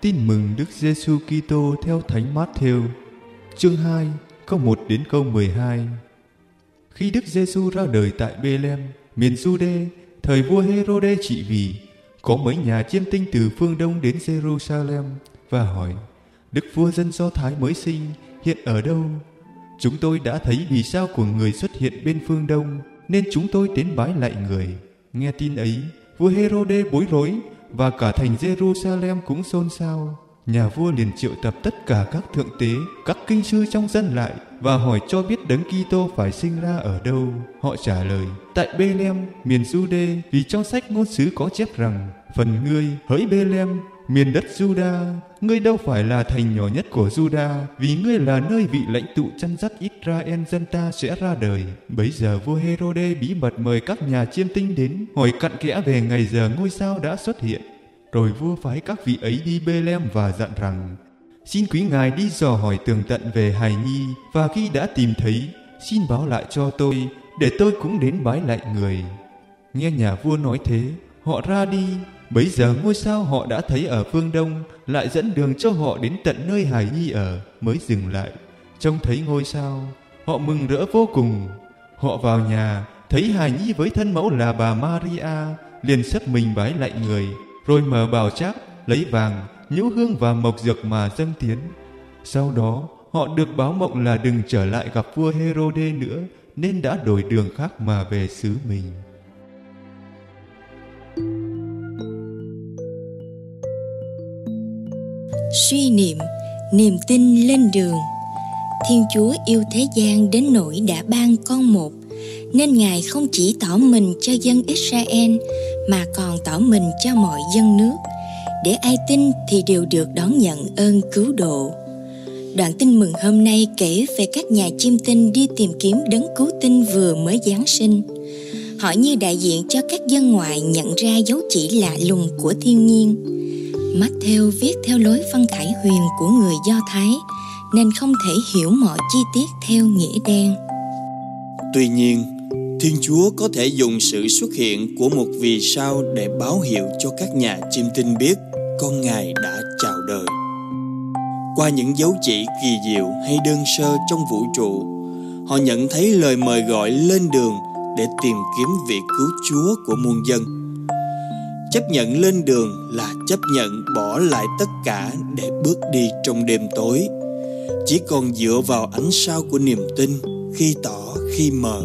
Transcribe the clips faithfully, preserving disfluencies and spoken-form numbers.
Tin mừng Đức Giêsu Kitô theo Thánh Mát-thêu, chương hai, câu một đến câu mười hai. Khi Đức Giêsu ra đời tại Bê-lem, miền Giu-đê, thời vua Hê-rô-đê trị vì, có mấy nhà chiêm tinh từ phương Đông đến Giê-ru-sa-lem và hỏi: Đức vua dân Do Thái mới sinh hiện ở đâu? Chúng tôi đã thấy vì sao của người xuất hiện bên phương Đông, nên chúng tôi đến bái lạy người. Nghe tin ấy, vua Hê-rô-đê bối rối, và cả thành Giê-ru-sa-lem cũng xôn xao. Nhà vua liền triệu tập tất cả các thượng tế, các kinh sư trong dân lại và hỏi cho biết Đấng Kitô phải sinh ra ở đâu. Họ trả lời: tại Bê-lem, miền Giu-đê, vì trong sách ngôn sứ có chép rằng: phần ngươi, hỡi Bê-lem, miền đất Giu-đa, ngươi đâu phải là thành nhỏ nhất của Giu-đa, vì ngươi là nơi vị lãnh tụ chăn dắt Israel dân ta sẽ ra đời. Bấy giờ vua Hê-rô-đê bí mật mời các nhà chiêm tinh đến, hỏi cặn kẽ về ngày giờ ngôi sao đã xuất hiện. Rồi vua phái các vị ấy đi Bê-lem và dặn rằng: xin quý ngài đi dò hỏi tường tận về hài nhi, và khi đã tìm thấy, xin báo lại cho tôi, để tôi cũng đến bái lạy người. Nghe nhà vua nói thế, họ ra đi. Bấy giờ ngôi sao họ đã thấy ở phương Đông lại dẫn đường cho họ đến tận nơi hài nhi ở, mới dừng lại. Trông thấy ngôi sao, họ mừng rỡ vô cùng. Họ vào nhà, thấy hài nhi với thân mẫu là bà Maria, liền xấp mình bái lạy người, rồi mở bào trác, lấy vàng, nhũ hương và mộc dược mà dâng tiến. Sau đó, họ được báo mộng là đừng trở lại gặp vua Hê-rô-đê nữa, nên đã đổi đường khác mà về xứ mình. Suy niệm, niềm tin lên đường. Thiên Chúa yêu thế gian đến nỗi đã ban con một, nên Ngài không chỉ tỏ mình cho dân Israel mà còn tỏ mình cho mọi dân nước, để ai tin thì đều được đón nhận ơn cứu độ. Đoạn tin mừng hôm nay kể về các nhà chiêm tinh đi tìm kiếm đấng cứu tinh vừa mới giáng sinh. Họ như đại diện cho các dân ngoại nhận ra dấu chỉ lạ lùng của thiên nhiên. Mát-thêu viết theo lối văn khải huyền của người Do Thái, nên không thể hiểu mọi chi tiết theo nghĩa đen. Tuy nhiên, Thiên Chúa có thể dùng sự xuất hiện của một vì sao để báo hiệu cho các nhà chiêm tinh biết con Ngài đã chào đời. Qua những dấu chỉ kỳ diệu hay đơn sơ trong vũ trụ, họ nhận thấy lời mời gọi lên đường để tìm kiếm vị cứu Chúa của muôn dân. Chấp nhận lên đường là chấp nhận bỏ lại tất cả để bước đi trong đêm tối, chỉ còn dựa vào ánh sao của niềm tin, khi tỏ khi mờ.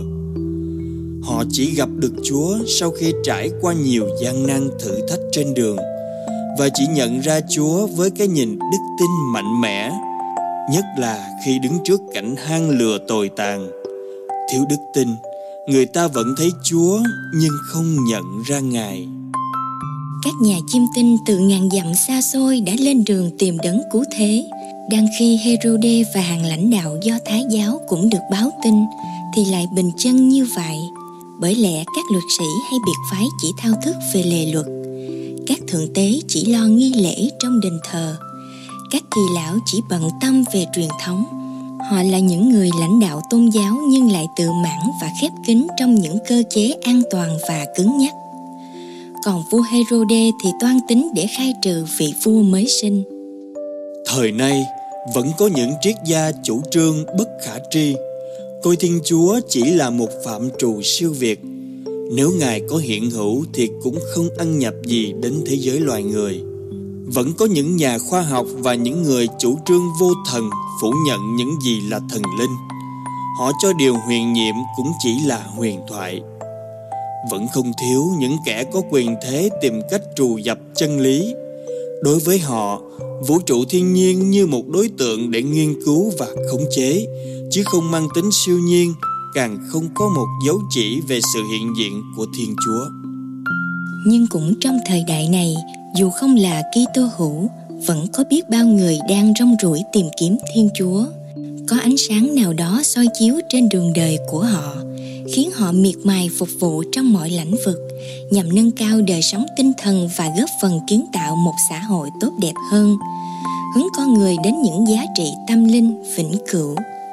Họ chỉ gặp được Chúa sau khi trải qua nhiều gian nan thử thách trên đường, và chỉ nhận ra Chúa với cái nhìn đức tin mạnh mẽ, nhất là khi đứng trước cảnh hang lửa tồi tàn. Thiếu đức tin, người ta vẫn thấy Chúa nhưng không nhận ra Ngài. Các nhà chiêm tinh từ ngàn dặm xa xôi đã lên đường tìm đấng cứu thế. Đang khi Hê-rô-đê và hàng lãnh đạo Do Thái giáo cũng được báo tin, thì lại bình chân như vậy. Bởi lẽ các luật sĩ hay biệt phái chỉ thao thức về lề luật, các thượng tế chỉ lo nghi lễ trong đền thờ, các kỳ lão chỉ bận tâm về truyền thống. Họ là những người lãnh đạo tôn giáo nhưng lại tự mãn và khép kín trong những cơ chế an toàn và cứng nhắc. Còn vua Hê-rô-đê thì toan tính để khai trừ vị vua mới sinh. Thời nay vẫn có những triết gia chủ trương bất khả tri, coi Thiên Chúa chỉ là một phạm trù siêu việt. Nếu Ngài có hiện hữu thì cũng không ăn nhập gì đến thế giới loài người. Vẫn có những nhà khoa học và những người chủ trương vô thần phủ nhận những gì là thần linh. Họ cho điều huyền nhiệm cũng chỉ là huyền thoại. Vẫn không thiếu những kẻ có quyền thế tìm cách trù dập chân lý. Đối với họ, vũ trụ thiên nhiên như một đối tượng để nghiên cứu và khống chế, chứ không mang tính siêu nhiên, càng không có một dấu chỉ về sự hiện diện của Thiên Chúa. Nhưng cũng trong thời đại này, dù không là Kitô hữu, vẫn có biết bao người đang rong ruổi tìm kiếm Thiên Chúa. Có ánh sáng nào đó soi chiếu trên đường đời của họ, khiến họ miệt mài phục vụ trong mọi lĩnh vực, nhằm nâng cao đời sống tinh thần và góp phần kiến tạo một xã hội tốt đẹp hơn, hướng con người đến những giá trị tâm linh vĩnh cửu.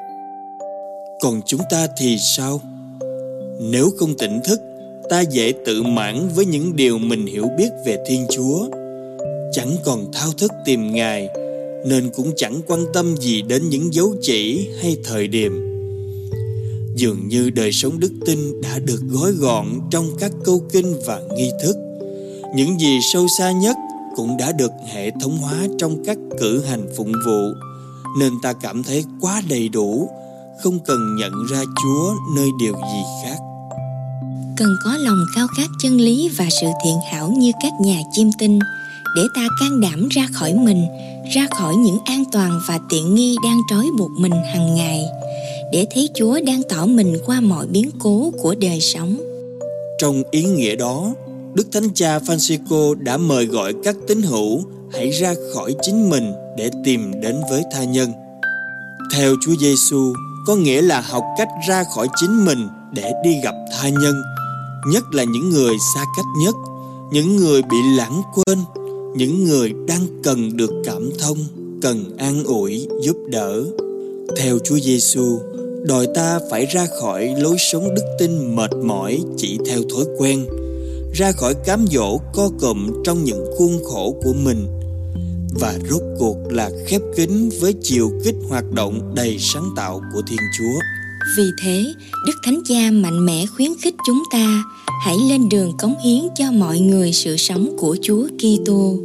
Còn chúng ta thì sao? Nếu không tỉnh thức, ta dễ tự mãn với những điều mình hiểu biết về Thiên Chúa. chẳng còn thao thức tìm Ngài, nên cũng chẳng quan tâm gì đến những dấu chỉ hay thời điểm. Dường như đời sống đức tin đã được gói gọn trong các câu kinh và nghi thức. Những gì sâu xa nhất cũng đã được hệ thống hóa trong các cử hành phụng vụ, nên ta cảm thấy quá đầy đủ, không cần nhận ra Chúa nơi điều gì khác. Cần có lòng khao khát chân lý và sự thiện hảo như các nhà chiêm tinh, để ta can đảm ra khỏi mình, ra khỏi những an toàn và tiện nghi đang trói buộc mình hàng ngày, để thấy Chúa đang tỏ mình qua mọi biến cố của đời sống. Trong ý nghĩa đó, Đức Thánh Cha Francisco đã mời gọi các tín hữu hãy ra khỏi chính mình để tìm đến với tha nhân. Theo Chúa Giêsu có nghĩa là học cách ra khỏi chính mình để đi gặp tha nhân, nhất là những người xa cách nhất, những người bị lãng quên, những người đang cần được cảm thông, cần an ủi, giúp đỡ. Theo Chúa Giêsu, đòi ta phải ra khỏi lối sống đức tin mệt mỏi chỉ theo thói quen, ra khỏi cám dỗ co cụm trong những khuôn khổ của mình, và rốt cuộc là khép kín với chiều kích hoạt động đầy sáng tạo của Thiên Chúa. Vì thế, Đức Thánh Cha mạnh mẽ khuyến khích chúng ta hãy lên đường cống hiến cho mọi người sự sống của Chúa Kitô.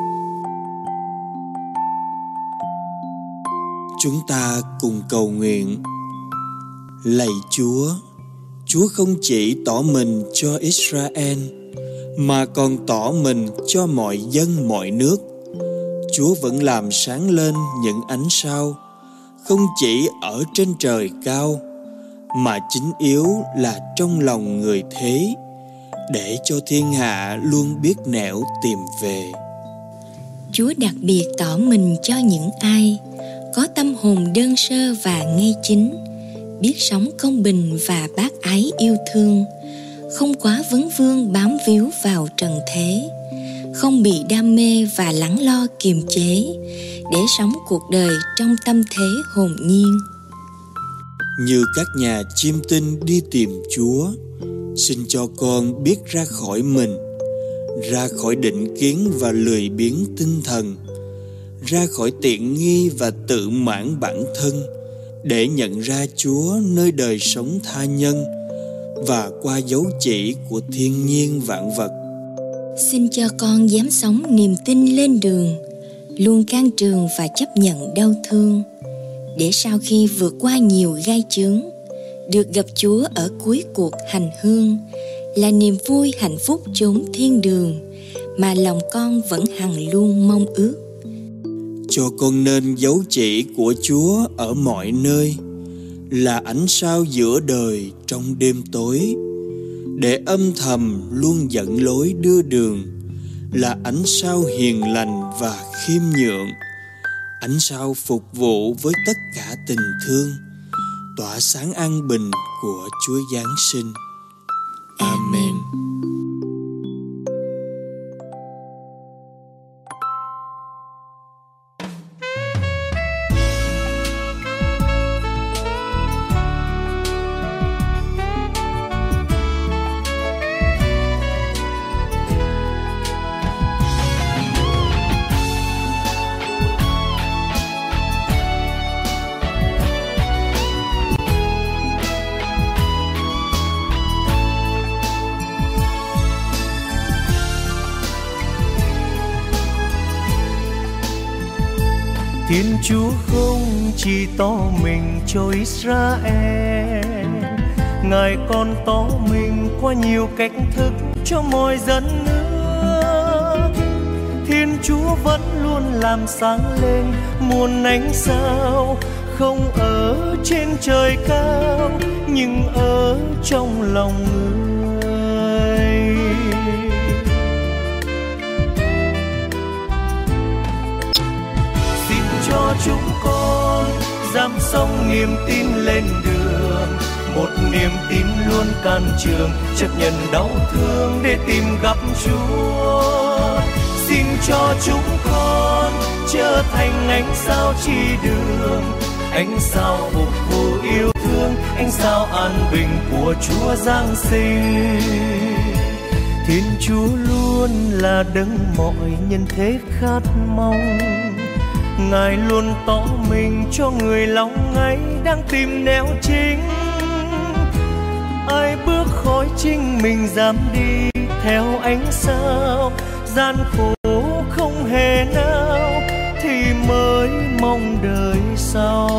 Chúng ta cùng cầu nguyện. Lạy Chúa, Chúa không chỉ tỏ mình cho Israel, mà còn tỏ mình cho mọi dân mọi nước. Chúa vẫn làm sáng lên những ánh sao, không chỉ ở trên trời cao, mà chính yếu là trong lòng người thế, để cho thiên hạ luôn biết nẻo tìm về. Chúa đặc biệt tỏ mình cho những ai có tâm hồn đơn sơ và ngay chính, biết sống công bình và bác ái yêu thương, không quá vấn vương bám víu vào trần thế, không bị đam mê và lắng lo kiềm chế, để sống cuộc đời trong tâm thế hồn nhiên. Như các nhà chiêm tinh đi tìm Chúa, xin cho con biết ra khỏi mình, ra khỏi định kiến và lười biếng tinh thần, ra khỏi tiện nghi và tự mãn bản thân, để nhận ra Chúa nơi đời sống tha nhân và qua dấu chỉ của thiên nhiên vạn vật. Xin cho con dám sống niềm tin lên đường, luôn can trường và chấp nhận đau thương, để sau khi vượt qua nhiều gai chướng, được gặp Chúa ở cuối cuộc hành hương, là niềm vui hạnh phúc chốn thiên đường mà lòng con vẫn hằng luôn mong ước. Cho con nên dấu chỉ của Chúa ở mọi nơi, là ánh sao giữa đời trong đêm tối, để âm thầm luôn dẫn lối đưa đường, là ánh sao hiền lành và khiêm nhượng, ánh sao phục vụ với tất cả tình thương, tỏa sáng an bình của Chúa Giáng sinh. Amen. Thiên Chúa không chỉ tỏ mình cho Israel, Ngài còn tỏ mình qua nhiều cách thức cho mọi dân nước. Thiên Chúa vẫn luôn làm sáng lên muôn ánh sao, không ở trên trời cao nhưng ở trong lòng người. Xin cho chúng con dám sống niềm tin lên đường, một niềm tin luôn can trường, chấp nhận đau thương để tìm gặp Chúa. Xin cho chúng con trở thành ánh sao chỉ đường, ánh sao phục vụ yêu thương, ánh sao an bình của Chúa Giáng sinh. Thiên Chúa luôn là đấng mọi nhân thế khát mong. Ngài luôn tỏ mình cho người lòng ấy đang tìm nẻo chính. Ai bước khỏi chính mình dám đi theo ánh sao, gian khổ không hề nào thì mới mong đời sau.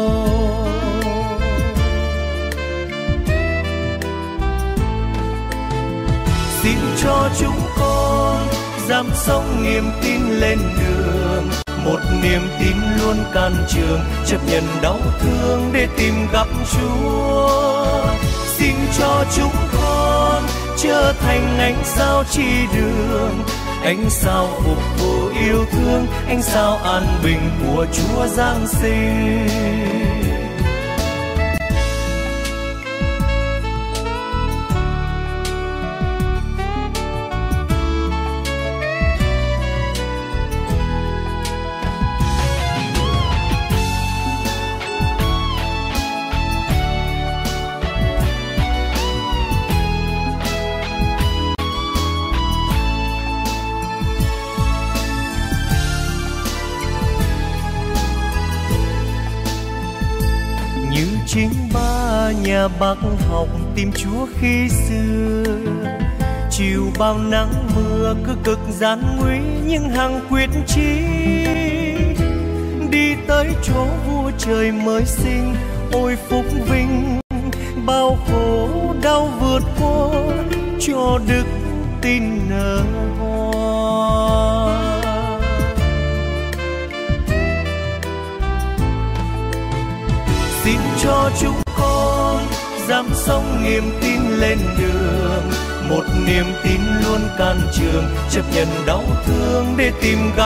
Xin cho chúng con dám sống niềm tin lên đường, một niềm tin luôn can trường, chấp nhận đau thương để tìm gặp Chúa. Xin cho chúng con trở thành ánh sao chỉ đường, ánh sao phục vụ yêu thương, ánh sao an bình của Chúa Giáng sinh. Chính ba nhà bác học tìm Chúa khi xưa, chiều bao nắng mưa cứ cực gian nguy nhưng hằng quyết chí đi tới chỗ vua trời mới sinh. Ôi phúc vinh bao khổ đau vượt qua cho đức tin nở hoa. Xin cho chúng con dám sống niềm tin lên đường, một niềm tin luôn can trường, chấp nhận đau thương để tìm gặp